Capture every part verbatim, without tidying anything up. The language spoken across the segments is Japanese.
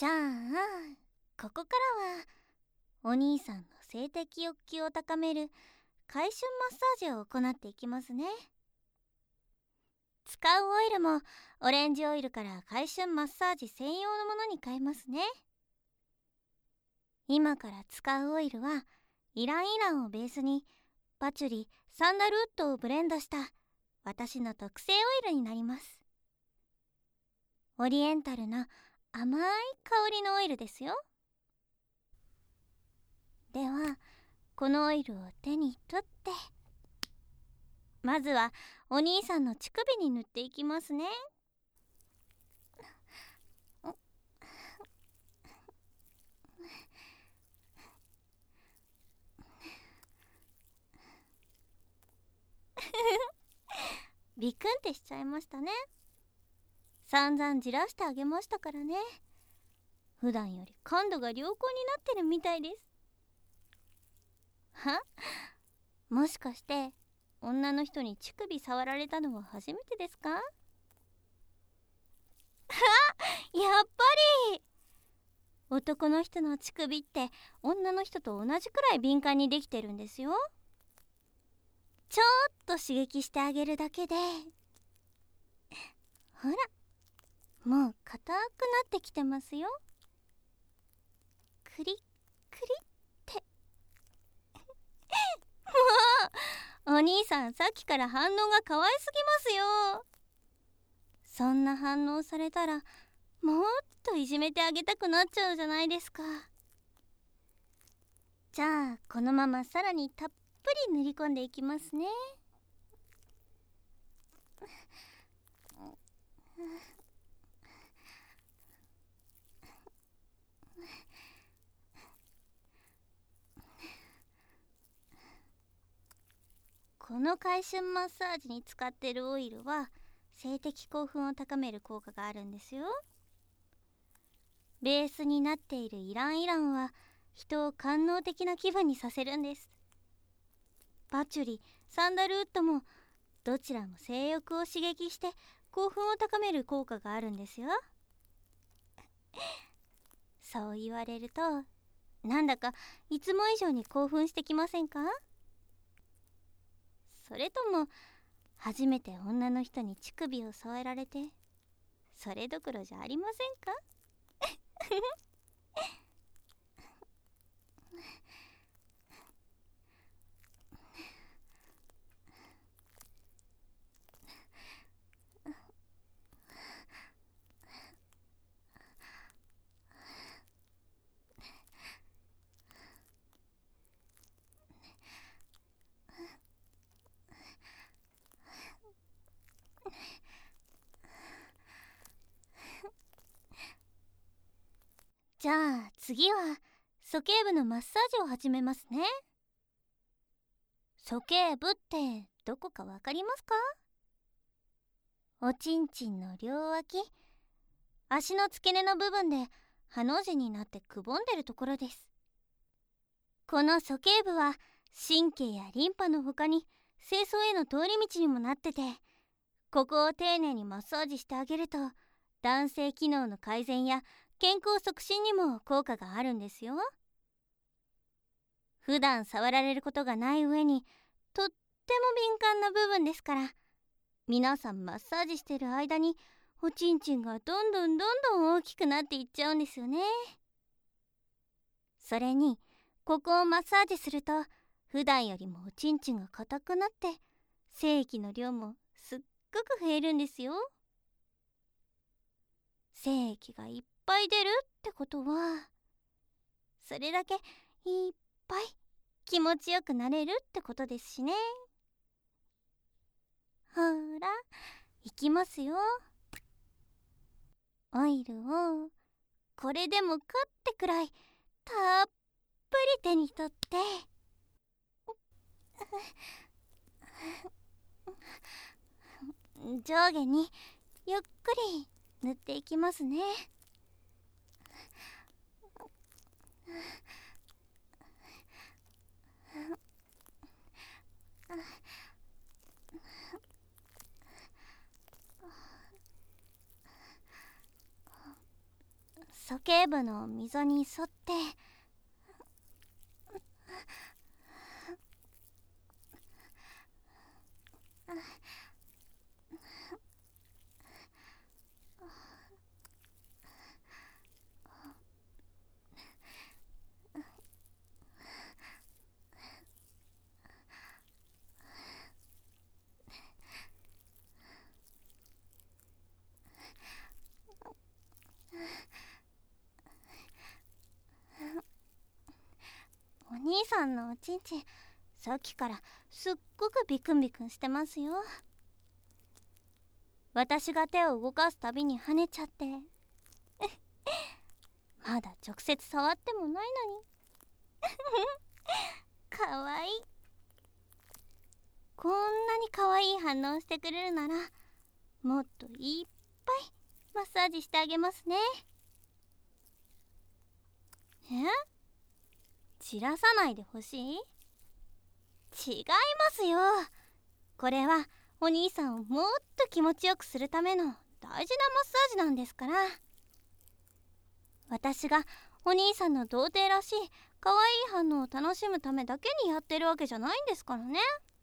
じゃあここからはお兄さんの性的欲求を高める回春マッサージを行っていきますね。使うオイルもオレンジオイルから回春マッサージ専用のものに変えますね。今から使うオイルはイランイランをベースにパチュリ、サンダルウッドをブレンドした私の特製オイルになります。オリエンタルな甘い香りのオイルですよ。ではこのオイルを手に取って、まずはお兄さんの乳首に塗っていきますね。ビクンってしちゃいましたね。散々じらしてあげましたからね。普段より感度が良好になってるみたいです。は？もしかして女の人に乳首触られたのは初めてですか？はやっぱり男の人の乳首って女の人と同じくらい敏感にできてるんですよ。ちょっと刺激してあげるだけで、ほらもう硬くなってきてますよ。クリックリってもうお兄さんさっきから反応が可愛すぎますよ。そんな反応されたらもっといじめてあげたくなっちゃうじゃないですか。じゃあこのままさらにたっぷり塗り込んでいきますね。この回春マッサージに使っているオイルは性的興奮を高める効果があるんですよ。ベースになっているイランイランは人を官能的な気分にさせるんです。パチュリ、サンダルウッドもどちらも性欲を刺激して興奮を高める効果があるんですよ。そう言われるとなんだかいつも以上に興奮してきませんか？それとも初めて女の人に乳首を添えられてそれどころじゃありませんか？じゃあ次は鼠径部のマッサージを始めますね。鼠径部ってどこかわかりますか？おちんちんの両脇、足の付け根の部分でハの字になってくぼんでるところです。この鼠径部は神経やリンパの他に精巣への通り道にもなってて、ここを丁寧にマッサージしてあげると男性機能の改善や健康促進にも効果があるんですよ。普段触られることがない上にとっても敏感な部分ですから、皆さんマッサージしてる間におちんちんがどんどんどんどん大きくなっていっちゃうんですよね。それにここをマッサージすると普段よりもおちんちんが硬くなって精液の量もすっごく増えるんですよ。精液がいっぱい出るってことはそれだけいっぱい気持ちよくなれるってことですしね。ほらいきますよ。オイルをこれでもかってくらいたっぷり手に取って上下にゆっくり塗っていきますね。 鼠径部の溝に沿ってお兄さんのおちんちん、さっきからすっごくビクンビクンしてますよ。私が手を動かすたびに跳ねちゃってまだ直接触ってもないのにかわいい。こんなにかわいい反応してくれるなら、もっといっぱいマッサージしてあげますね。え？散らさないでほしい？違いますよ。これはお兄さんをもっと気持ちよくするための大事なマッサージなんですから。私がお兄さんの童貞らしい可愛い反応を楽しむためだけにやってるわけじゃないんですからね。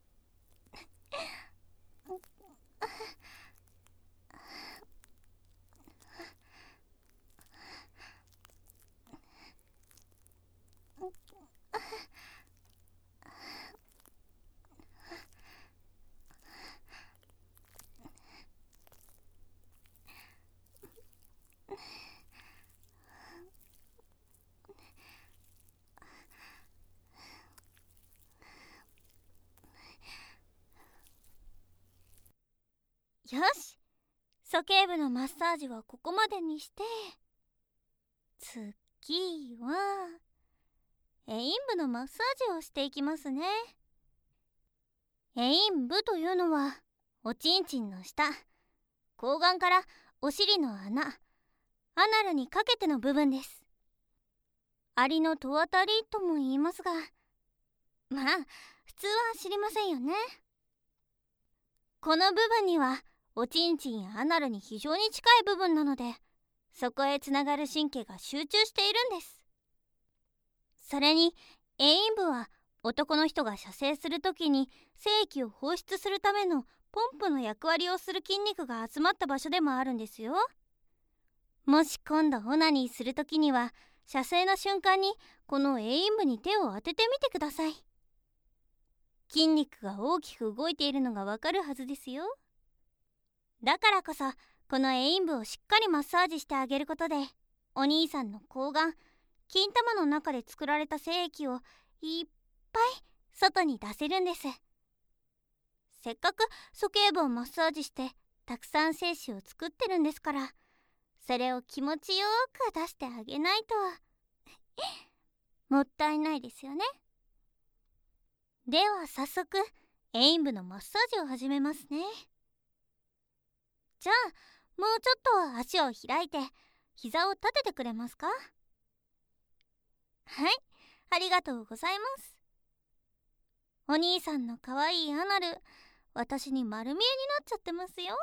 よし、鼠径部のマッサージはここまでにして、次はエイン部のマッサージをしていきますね。エイン部というのはおちんちんの下、睾丸からお尻の穴、アナルにかけての部分です。アリの戸あたりとも言いますが、まあ普通は知りませんよね。この部分にはおちんちんやアナルに非常に近い部分なので、そこへつながる神経が集中しているんです。それにエイン部は男の人が射精するときに精液を放出するためのポンプの役割をする筋肉が集まった場所でもあるんですよ。もし今度オナニーするときには、射精の瞬間にこのエイン部に手を当ててみてください。筋肉が大きく動いているのがわかるはずですよ。だからこそこのエイン部をしっかりマッサージしてあげることで、お兄さんの睾丸、金玉の中で作られた精液をいっぱい外に出せるんです。せっかく鼠径部をマッサージしてたくさん精子を作ってるんですから、それを気持ちよく出してあげないともったいないですよね。では早速エイン部のマッサージを始めますね。じゃあもうちょっと足を開いて膝を立ててくれますか？はい、ありがとうございます。お兄さんのかわいいアナル、私に丸見えになっちゃってますよ。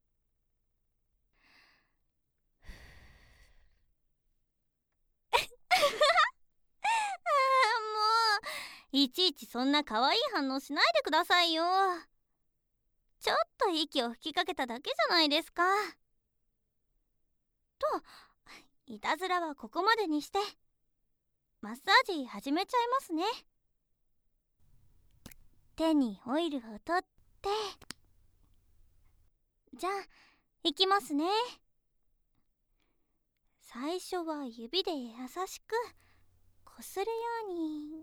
ああ、もういちいちそんなかわいい反応しないでくださいよ。ちょっと息を吹きかけただけじゃないですか。と、いたずらはここまでにしてマッサージ始めちゃいますね。手にオイルを取って、じゃあいきますね。最初は指で優しくこするように。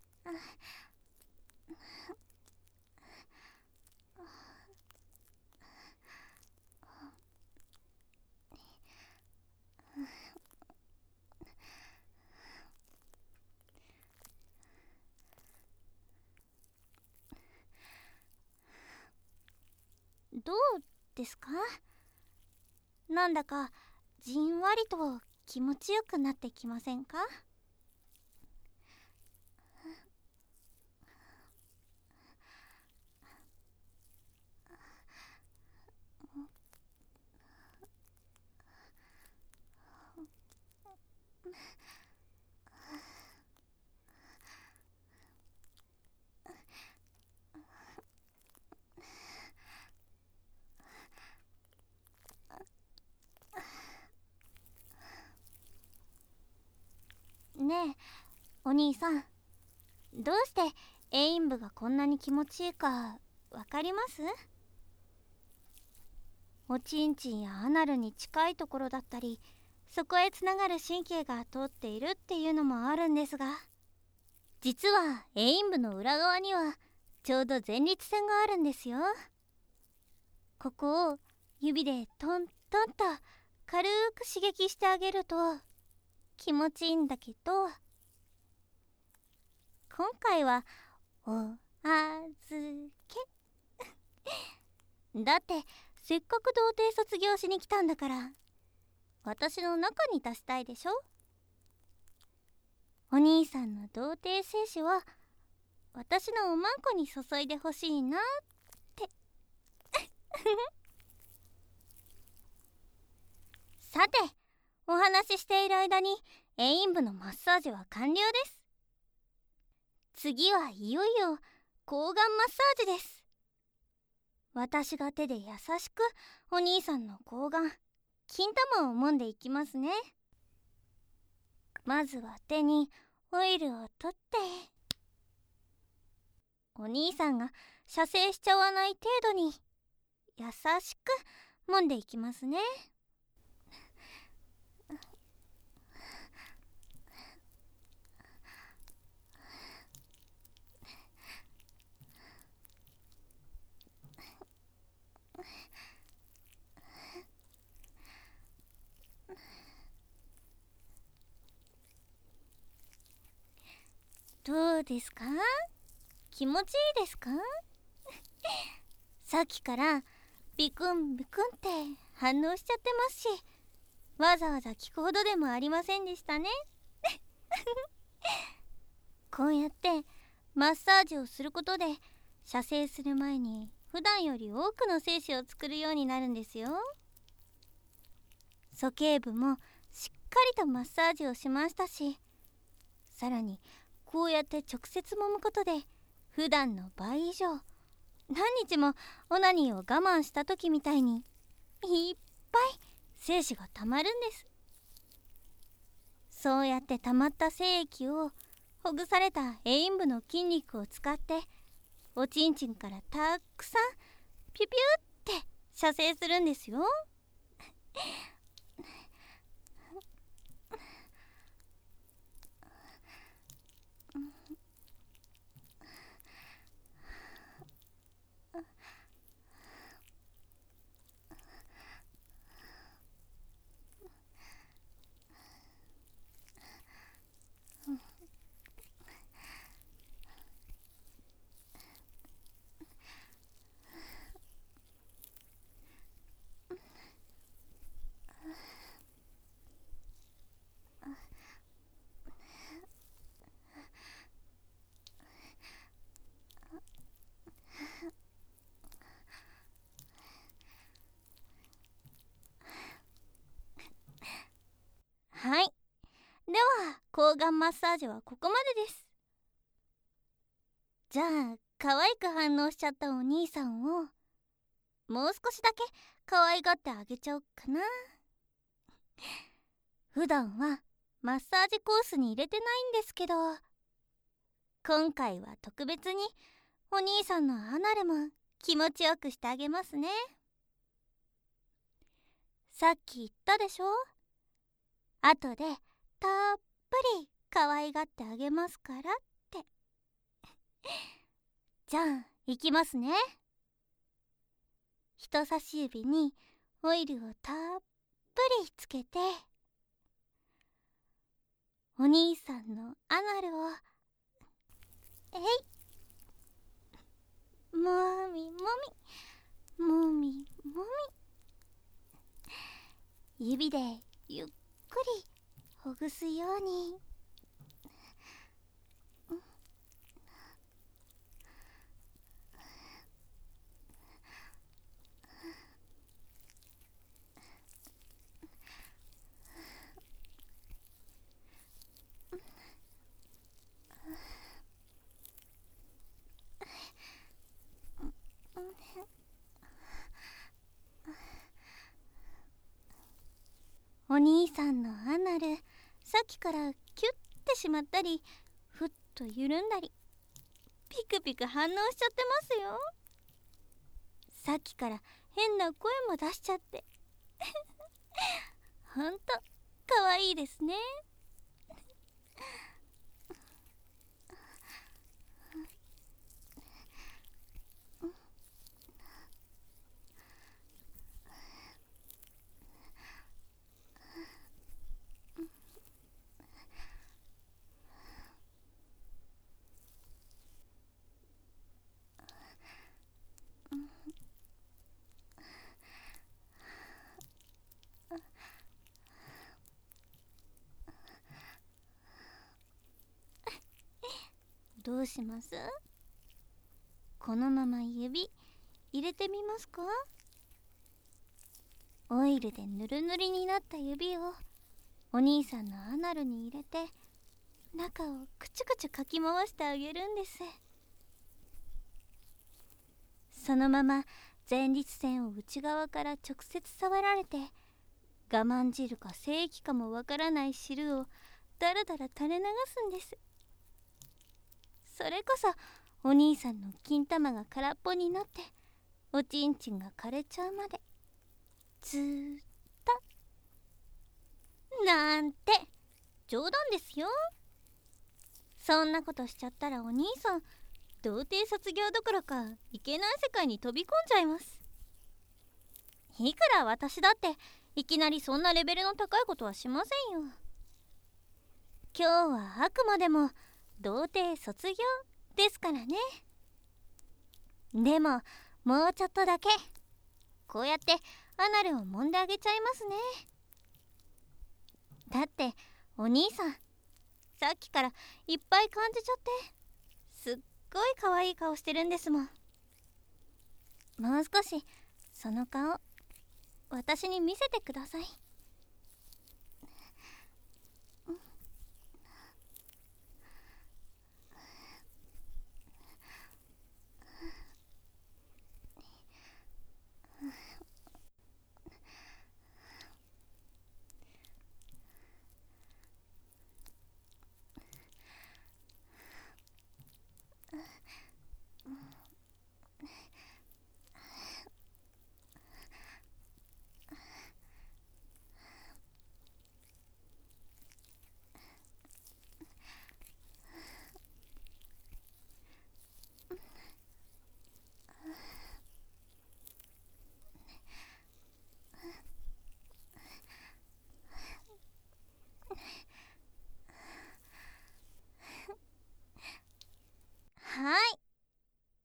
どうですか？なんだかじんわりと気持ちよくなってきませんか？ ねえお兄さん、どうしてエイン部がこんなに気持ちいいかわかります？おちんちんやアナルに近いところだったり、そこへつながる神経が通っているっていうのもあるんですが、実はエイン部の裏側にはちょうど前立腺があるんですよ。ここを指でトントンと軽く刺激してあげると気持ちいいんだけど、今回はお預けだって、せっかく童貞卒業しに来たんだから私の中に出したいでしょ。お兄さんの童貞精子は私のおまんこに注いでほしいなってさて、お話ししている間にエイン部のマッサージは完了です。次はいよいよ睾丸マッサージです。私が手で優しくお兄さんの睾丸、金玉を揉んでいきますね。まずは手にオイルを取って、お兄さんが射精しちゃわない程度に優しく揉んでいきますね。どうですか？気持ちいいですか？さっきからビクンビクンって反応しちゃってますし、わざわざ聞くほどでもありませんでしたね。こうやってマッサージをすることで射精する前に普段より多くの精子を作るようになるんですよ。鼠径部もしっかりとマッサージをしましたし、さらにこうやって直接揉むことで普段の倍以上、何日もオナニーを我慢した時みたいにいっぱい精子がたまるんです。そうやってたまった精液をほぐされたエイン部の筋肉を使っておちんちんからたくさんピュピュって射精するんですよ。はい、では睾丸マッサージはここまでです。じゃあ可愛く反応しちゃったお兄さんをもう少しだけ可愛がってあげちゃおっかな。普段はマッサージコースに入れてないんですけど、今回は特別にお兄さんのアナルも気持ちよくしてあげますね。さっき言ったでしょ、後でたっぷり可愛がってあげますからってじゃあいきますね。人差し指にオイルをたっぷりつけて、お兄さんのアナルをえい、もみもみもみもみ、指でゆっくりほぐすように。お兄さんのアナル、さっきからキュッってしまったり、ふっと緩んだり、ピクピク反応しちゃってますよ。さっきから変な声も出しちゃってほんとかわいいですね。どうします？このまま指入れてみますか？オイルでぬるぬるになった指をお兄さんのアナルに入れて、中をくちゅくちゅかき回してあげるんです。そのまま前立腺を内側から直接触られて、我慢汁か精液かもわからない汁をだらだら垂れ流すんです。それこそお兄さんの金玉が空っぽになって、おちんちんが枯れちゃうまでずーっと。なんて冗談ですよ。そんなことしちゃったらお兄さん童貞卒業どころかいけない世界に飛び込んじゃいます。いくら私だっていきなりそんなレベルの高いことはしませんよ。今日はあくまでも童貞卒業ですからね。でももうちょっとだけこうやってアナルを揉んであげちゃいますね。だってお兄さんさっきからいっぱい感じちゃって、すっごい可愛い顔してるんですもん。もう少しその顔私に見せてください。はい、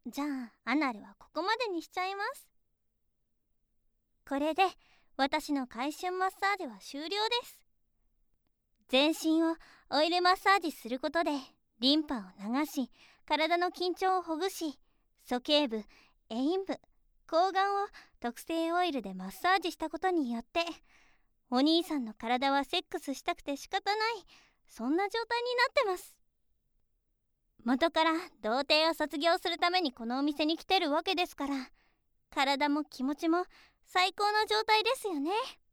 じゃあアナルはここまでにしちゃいます。これで私の回春マッサージは終了です。全身をオイルマッサージすることでリンパを流し、体の緊張をほぐし、鼠径部、栄陰部、睾丸を特製オイルでマッサージしたことによって、お兄さんの体はセックスしたくて仕方ない、そんな状態になってます。元から童貞を卒業するためにこのお店に来てるわけですから、体も気持ちも最高の状態ですよね。